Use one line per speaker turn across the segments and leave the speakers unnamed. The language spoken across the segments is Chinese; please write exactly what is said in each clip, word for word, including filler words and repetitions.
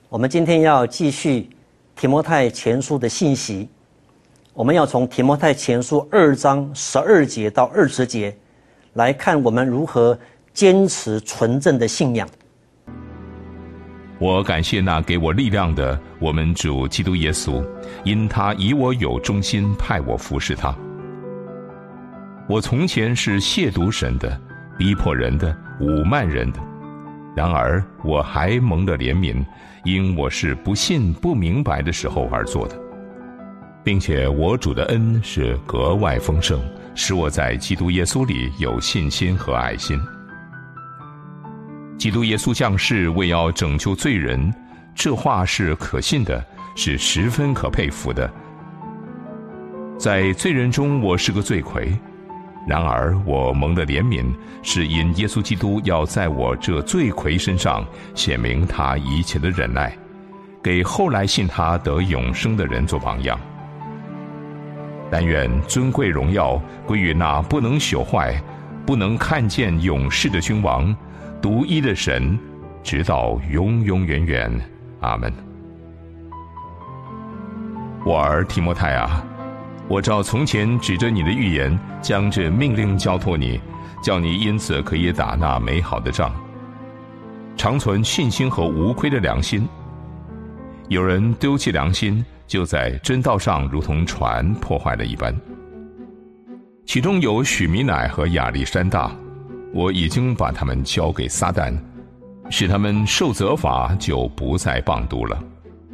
我们今天要继续提摩太前书的信息，我们要从提摩太前书二章十二节到二十节来看我们如何坚持纯正的信仰。
我感谢那给我力量的我们主基督耶稣，因他以我有忠心，派我服侍他。我从前是亵渎神的，逼迫人的，侮慢人的，然而我还蒙了怜悯，因我是不信不明白的时候而做的，并且我主的恩是格外丰盛，使我在基督耶稣里有信心和爱心。基督耶稣降世为要拯救罪人，这话是可信的，是十分可佩服的。在罪人中我是个罪魁，然而我蒙的怜悯，是因耶稣基督要在我这罪魁身上显明他一切的忍耐，给后来信他得永生的人做榜样。但愿尊贵荣耀归于那不能朽坏、不能看见永世的君王，独一的神，直到永永远远。阿们。我儿提摩太啊，我照从前指着你的预言，将这命令交托你，叫你因此可以打那美好的仗，常存信心和无亏的良心。有人丢弃良心，就在真道上如同船破坏了一般。其中有许米乃和亚历山大，我已经把他们交给撒旦，使他们受责罚，就不再谤读了。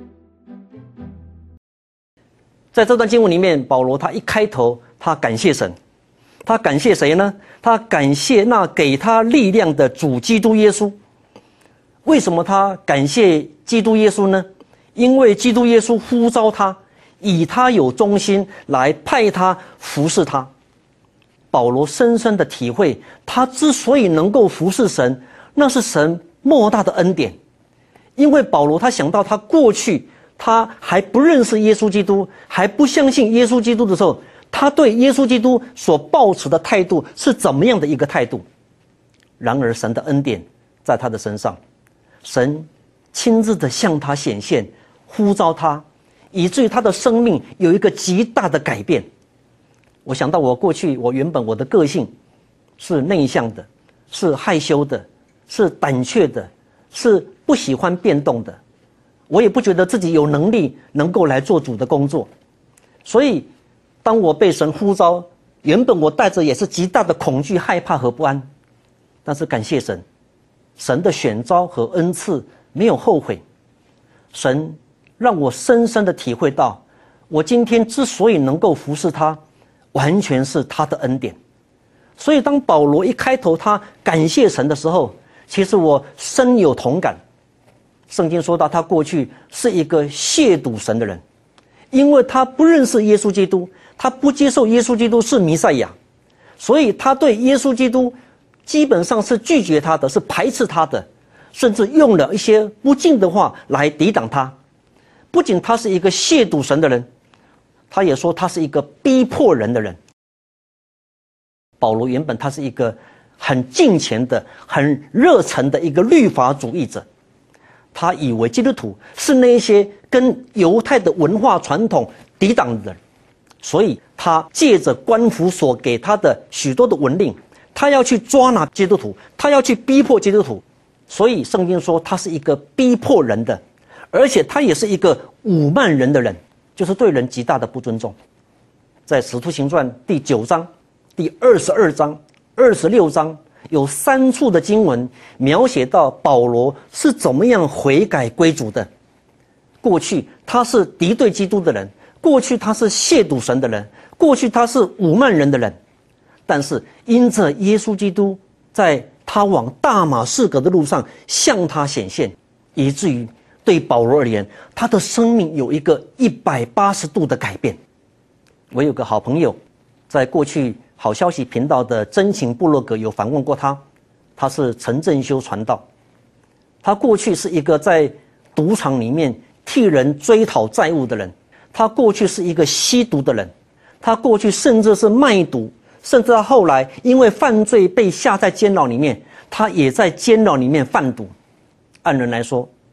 在这段经文里面，保罗他一开头他感谢神，他感谢谁呢？他感谢那给他力量的主基督耶稣。为什么他感谢基督耶稣呢？因为基督耶稣呼召他，以他有忠心来派他服侍他。保罗深深的体会，他之所以能够服侍神，那是神莫大的恩典。因为保罗他想到他过去他还不认识耶稣基督，还不相信耶稣基督的时候，他对耶稣基督所抱持的态度是怎么样的一个态度。然而神的恩典在他的身上，神亲自的向他显现，呼召他，以至于他的生命有一个极大的改变。我想到我过去，我原本我的个性是内向的，是害羞的，是胆怯的，是不喜欢变动的，我也不觉得自己有能力能够来做主的工作。所以当我被神呼召，原本我带着也是极大的恐惧、害怕和不安，但是感谢神，神的选召和恩赐没有后悔。神让我深深的体会到，我今天之所以能够服侍他，完全是他的恩典。所以当保罗一开头他感谢神的时候，其实我深有同感。圣经说到他过去是一个亵渎神的人，因为他不认识耶稣基督，他不接受耶稣基督是弥赛亚，所以他对耶稣基督基本上是拒绝他的，是排斥他的，甚至用了一些不敬的话来抵挡他。不仅他是一个亵渎神的人，他也说他是一个逼迫人的人。保罗原本他是一个很敬虔的、很热忱的一个律法主义者，他以为基督徒是那些跟犹太的文化传统抵挡的人，所以他借着官府所给他的许多的文令，他要去抓拿基督徒，他要去逼迫基督徒。所以圣经说他是一个逼迫人的，而且他也是一个侮慢人的人，就是对人极大的不尊重。在使徒行传第九章、第二十二章、二十六章有三处的经文描写到保罗是怎么样悔改归主的。过去他是敌对基督的人，过去他是亵渎神的人，过去他是侮慢人的人，但是因着耶稣基督在他往大马士革的路上向他显现，以至于对保罗而言，他的生命有一个一百八十度的改变。我有个好朋友，在过去好消息频道的真情部落格有访问过他，他是陈正修传道。他过去是一个在赌场里面替人追讨债务的人，他过去是一个吸毒的人，他过去甚至是卖毒，甚至他后来因为犯罪被下在监牢里面，他也在监牢里面贩毒。按人来说，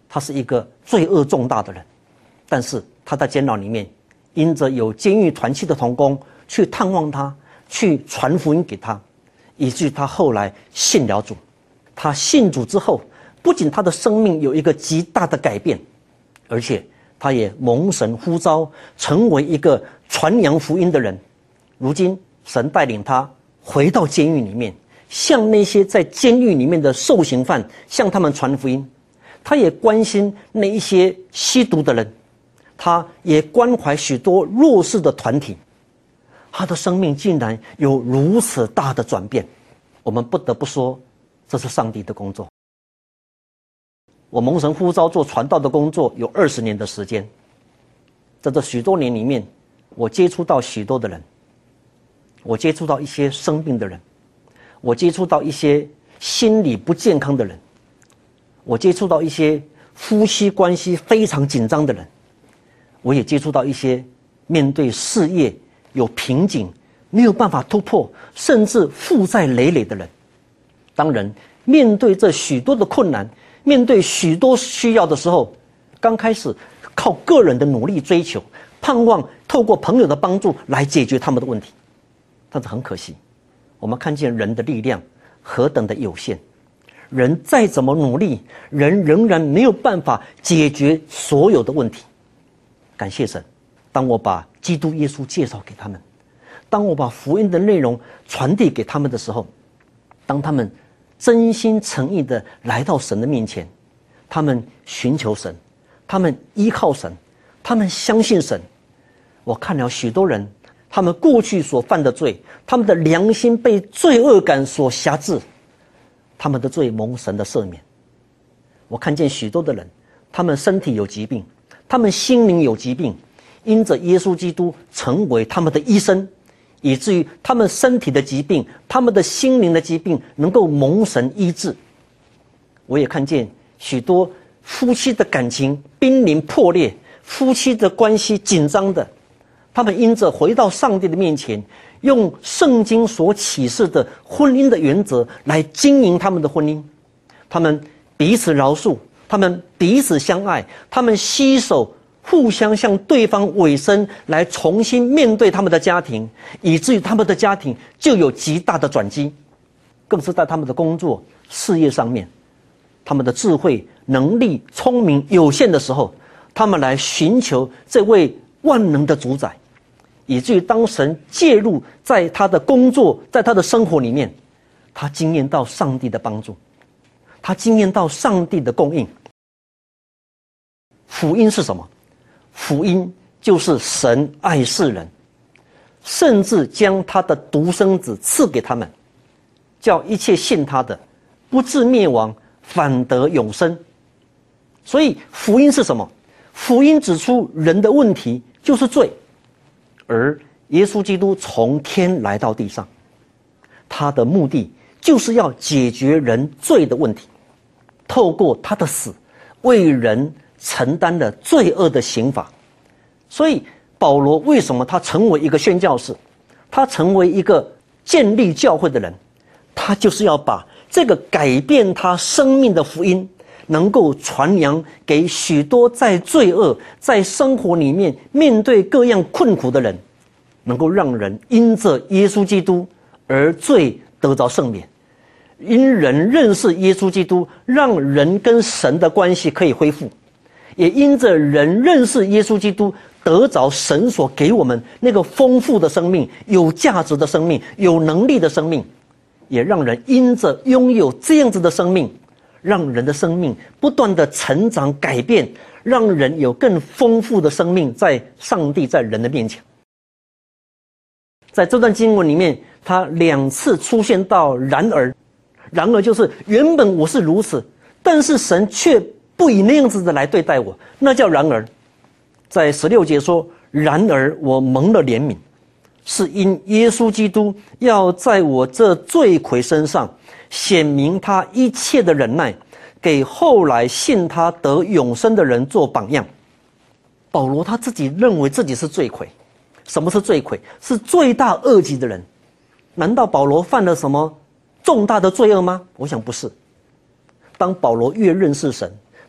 他是一个罪恶重大的人，但是他在监牢里面，因着有监狱团契的同工去探望他，去传福音给他，以至于他后来信了主。他信主之后，不仅他的生命有一个极大的改变，而且他也蒙神呼召，成为一个传扬福音的人。如今神带领他回到监狱里面，向那些在监狱里面的受刑犯，向他们传福音。他也关心那一些吸毒的人，他也关怀许多弱势的团体。他的生命竟然有如此大的转变，我们不得不说，这是上帝的工作。我蒙神呼召做传道的工作有二十年的时间，在这许多年里面，我接触到许多的人，我接触到一些生病的人，我接触到一些心理不健康的人，我接触到一些夫妻关系非常紧张的人，我也接触到一些面对事业有瓶颈、没有办法突破，甚至负债累累的人。当然，面对这许多的困难，面对许多需要的时候，刚开始靠个人的努力追求，盼望透过朋友的帮助来解决他们的问题。但是很可惜，我们看见人的力量何等的有限，人再怎么努力，人仍然没有办法解决所有的问题。感谢神，当我把基督耶稣介绍给他们，当我把福音的内容传递给他们的时候，当他们真心诚意的来到神的面前，他们寻求神，他们依靠神，他们相信神。我看了许多人，他们过去所犯的罪，他们的良心被罪恶感所辖制，他们的罪蒙神的赦免。我看见许多的人，他们身体有疾病，他们心灵有疾病，因着耶稣基督成为他们的医生，以至于他们身体的疾病，他们的心灵的疾病能够蒙神医治。我也看见许多夫妻的感情濒临破裂，夫妻的关系紧张的，他们因着回到上帝的面前，用圣经所启示的婚姻的原则来经营他们的婚姻。他们彼此饶恕，他们彼此相爱，他们携手互相向对方委身，来重新面对他们的家庭，以至于他们的家庭就有极大的转机。更是在他们的工作事业上面，他们的智慧能力聪明有限的时候，他们来寻求这位万能的主宰，以至于当神介入在他的工作，在他的生活里面，他经验到上帝的帮助，他经验到上帝的供应。福音是什么？福音就是神爱世人，甚至将他的独生子赐给他们，叫一切信他的不至灭亡，反得永生。所以福音是什么？福音指出人的问题就是罪，而耶稣基督从天来到地上，他的目的就是要解决人罪的问题，透过他的死为人承担了罪恶的刑罚。所以保罗为什么他成为一个宣教士，他成为一个建立教会的人，他就是要把这个改变他生命的福音能够传扬给许多在罪恶在生活里面面对各样困苦的人，能够让人因着耶稣基督而罪得着赦免，因人认识耶稣基督，让人跟神的关系可以恢复，也因着人认识耶稣基督，得着神所给我们那个丰富的生命，有价值的生命，有能力的生命，也让人因着拥有这样子的生命，让人的生命不断的成长改变，让人有更丰富的生命在上帝在人的面前。在这段经文里面，他两次出现到然而，然而就是原本我是如此，但是神却不以那样子的来对待我，那叫然而。在十六节说，然而我蒙了怜悯，是因耶稣基督要在我这罪魁身上显明他一切的忍耐，给后来信他得永生的人做榜样。保罗他自己认为自己是罪魁。什么是罪魁？是罪大恶极的人。难道保罗犯了什么重大的罪恶吗？我想不是。当保罗越认识神，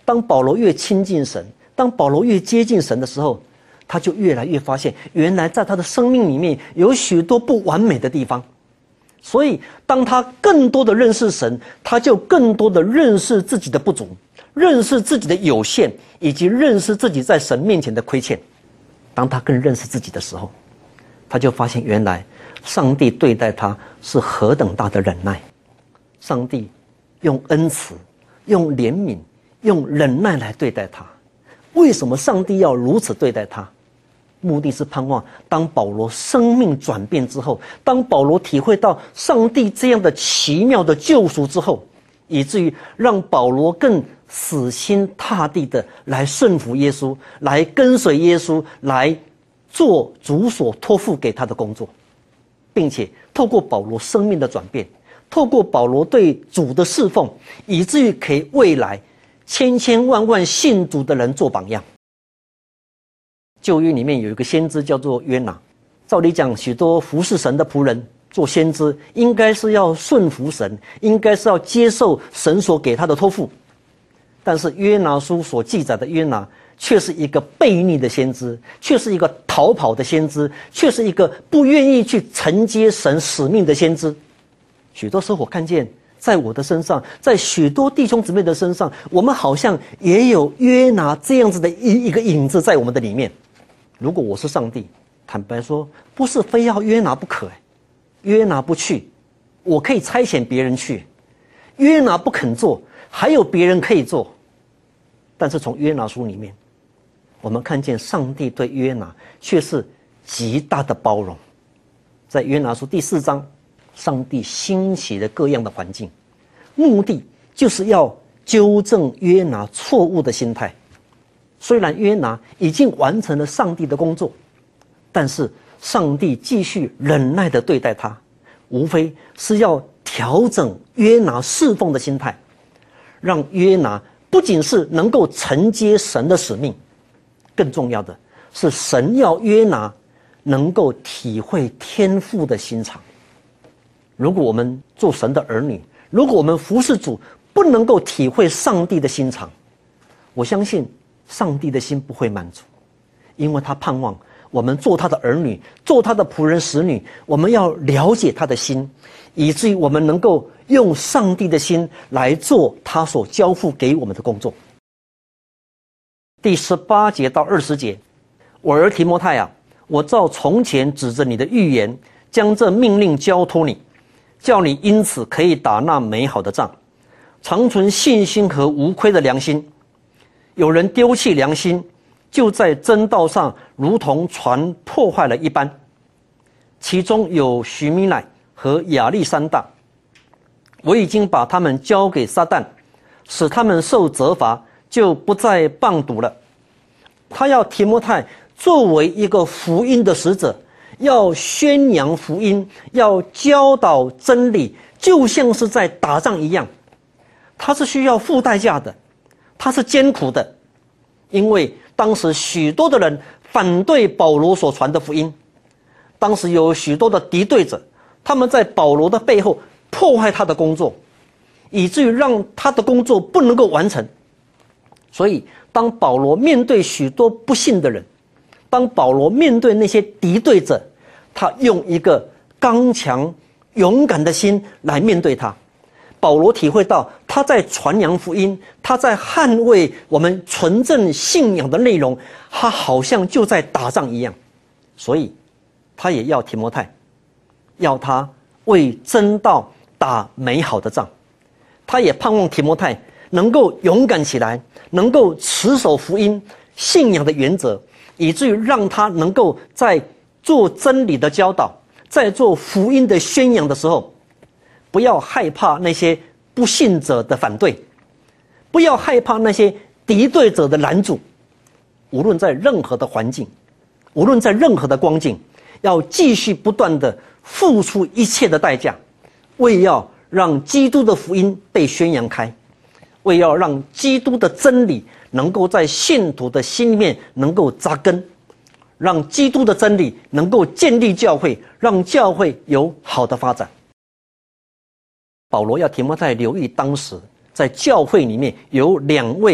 当保罗越亲近神，当保罗越接近神的时候，他就越来越发现，原来在他的生命里面有许多不完美的地方。所以当他更多的认识神，他就更多的认识自己的不足，认识自己的有限，以及认识自己在神面前的亏欠。当他更认识自己的时候，他就发现原来上帝对待他是何等大的忍耐。上帝用恩慈，用怜悯，用忍耐来对待他。为什么上帝要如此对待他？目的是盼望当保罗生命转变之后，当保罗体会到上帝这样的奇妙的救赎之后，以至于让保罗更死心塌地的来顺服耶稣，来跟随耶稣，来做主所托付给他的工作，并且透过保罗生命的转变，透过保罗对主的侍奉，以至于给未来千千万万信主的人做榜样。旧约里面有一个先知叫做约拿，照理讲，许多服侍神的仆人做先知，应该是要顺服神，应该是要接受神所给他的托付。但是约拿书所记载的约拿，却是一个悖逆的先知，却是一个逃跑的先知，却是一个不愿意去承接神使命的先知。许多时候我看见在我的身上，在许多弟兄姊妹的身上，我们好像也有约拿这样子的一一个影子在我们的里面。如果我是上帝，坦白说，不是非要约拿不可，约拿不去，我可以差遣别人去。约拿不肯做，还有别人可以做。但是从约拿书里面，我们看见上帝对约拿却是极大的包容。在约拿书第四章，上帝兴起了各样的环境，目的就是要纠正约拿错误的心态。虽然约拿已经完成了上帝的工作，但是上帝继续忍耐地对待他，无非是要调整约拿侍奉的心态，让约拿不仅是能够承接神的使命，更重要的是神要约拿能够体会天父的心肠。如果我们做神的儿女，如果我们服侍主不能够体会上帝的心肠，我相信上帝的心不会满足，因为他盼望我们做他的儿女，做他的仆人使女，我们要了解他的心，以至于我们能够用上帝的心来做他所交付给我们的工作。第十八节到二十节，我儿提摩太啊，我照从前指着你的预言，将这命令交托你，叫你因此可以打那美好的仗，长存信心和无亏的良心。有人丢弃良心，就在真道上如同船破坏了一般。其中有许米乃和亚历山大，我已经把他们交给撒旦，使他们受责罚，就不再谤读了。他要提摩太作为一个福音的使者，要宣扬福音，要教导真理，就像是在打仗一样。他是需要付代价的，他是艰苦的，因为当时许多的人反对保罗所传的福音，当时有许多的敌对者，他们在保罗的背后破坏他的工作，以至于让他的工作不能够完成。所以当保罗面对许多不信的人，当保罗面对那些敌对者，他用一个刚强勇敢的心来面对他。保罗体会到他在传扬福音，他在捍卫我们纯正信仰的内容，他好像就在打仗一样。所以他也要提摩太，要他为真道打美好的仗。他也盼望提摩太能够勇敢起来，能够持守福音信仰的原则，以至于让他能够在做真理的教导，在做福音的宣扬的时候，不要害怕那些不信者的反对，不要害怕那些敌对者的拦阻。无论在任何的环境，无论在任何的光景，要继续不断的付出一切的代价，为要让基督的福音被宣扬开，为要让基督的真理能够在信徒的心里面能够扎根，让基督的真理能够建立教会，让教会有好的发展。保罗要提摩太留意，当时在教会里面有两位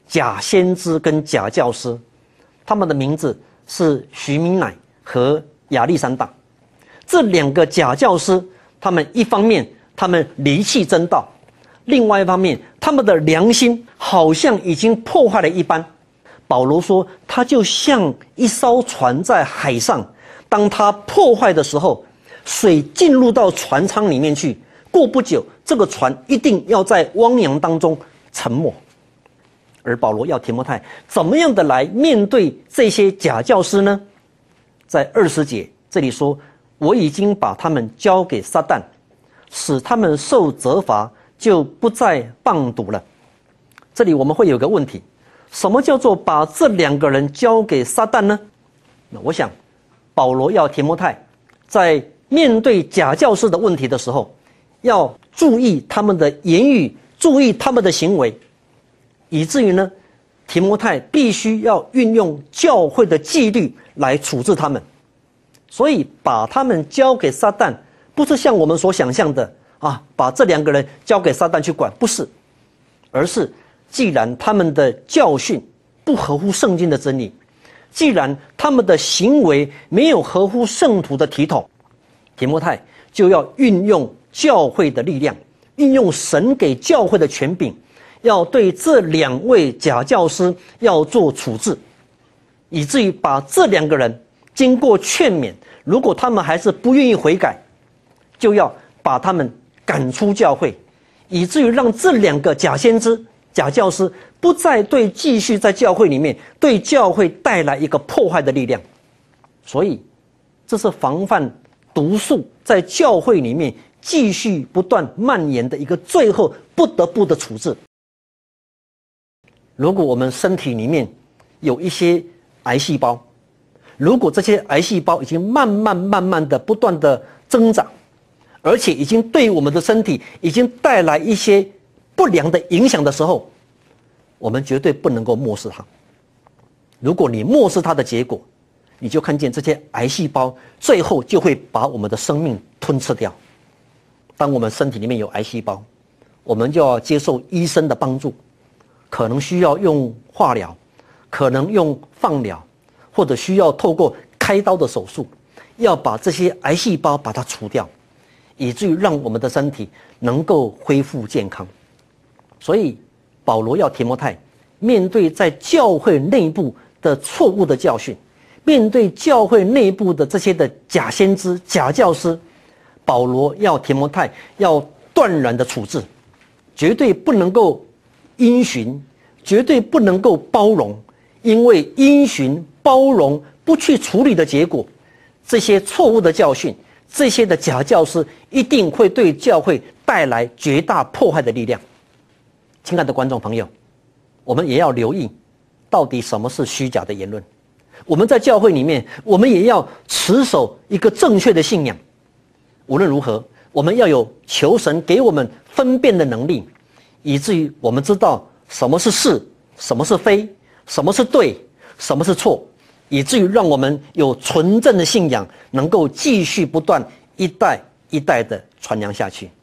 假先知跟假教师，他们的名字是徐明乃和亚历山大。这两个假教师，他们一方面他们离弃真道，另外一方面他们的良心好像已经破坏了一般。保罗说，他就像一艘船在海上，当他破坏的时候，水进入到船舱里面去，过不久这个船一定要在汪洋当中沉没。而保罗要提摩太怎么样的来面对这些假教师呢？在二十节这里说，我已经把他们交给撒旦，使他们受责罚，就不再谤读了。这里我们会有个问题，什么叫做把这两个人交给撒旦呢？那我想保罗要提摩太在面对假教师的问题的时候，要注意他们的言语，注意他们的行为，以至于呢，提摩太必须要运用教会的纪律来处置他们。所以把他们交给撒旦，不是像我们所想象的啊，把这两个人交给撒旦去管，不是，而是既然他们的教训不合乎圣经的真理，既然他们的行为没有合乎圣徒的体统，提摩太就要运用教会的力量，运用神给教会的权柄，要对这两位假教师要做处置，以至于把这两个人经过劝勉，如果他们还是不愿意悔改，就要把他们赶出教会，以至于让这两个假先知、假教师不再对继续在教会里面对教会带来一个破坏的力量。所以这是防范毒素在教会里面继续不断蔓延的一个最后不得不的处置。如果我们身体里面有一些癌细胞，如果这些癌细胞已经慢慢慢慢的不断的增长，而且已经对我们的身体已经带来一些不良的影响的时候，我们绝对不能够漠视它。如果你漠视它的结果，你就看见这些癌细胞最后就会把我们的生命吞噬掉。当我们身体里面有癌细胞，我们就要接受医生的帮助，可能需要用化疗，可能用放疗，或者需要透过开刀的手术，要把这些癌细胞把它除掉，以至于让我们的身体能够恢复健康。所以保罗要提摩太面对在教会内部的错误的教训，面对教会内部的这些的假先知、假教师，保罗要提摩太要断然的处置，绝对不能够因循，绝对不能够包容，因为因循包容不去处理的结果，这些错误的教训，这些的假教师一定会对教会带来绝大破坏的力量。亲爱的观众朋友，我们也要留意到底什么是虚假的言论。我们在教会里面，我们也要持守一个正确的信仰。无论如何，我们要有求神给我们分辨的能力，以至于我们知道什么是是，什么是非，什么是对，什么是错，以至于让我们有纯正的信仰，能够继续不断一代一代的传扬下去。